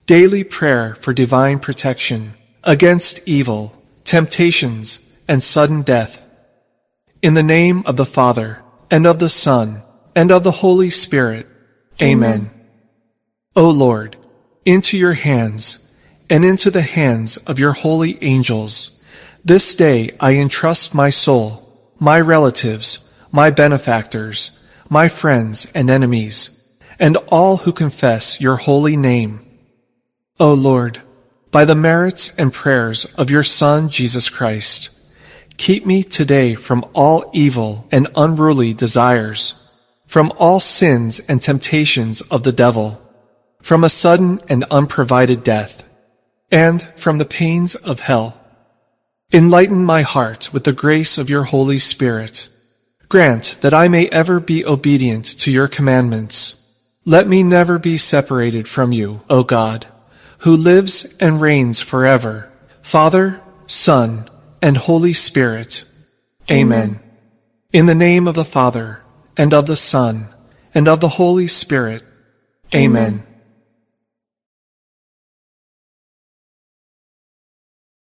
daily prayer for divine protection against evil, temptations, and sudden death. In the name of the Father, and of the Son, and of the Holy Spirit. Amen. O Lord, into your hands, and into the hands of your holy angels, this day I entrust my soul, my relatives, my benefactors, my friends and enemies, and all who confess your holy name. O Lord, by the merits and prayers of your Son, Jesus Christ, keep me today from all evil and unruly desires, from all sins and temptations of the devil, from a sudden and unprovided death, and from the pains of hell. Enlighten my heart with the grace of your Holy Spirit. Grant that I may ever be obedient to your commandments. Let me never be separated from you, O God, who lives and reigns forever, Father, Son, and Holy Spirit. Amen. In the name of the Father, and of the Son, and of the Holy Spirit. Amen.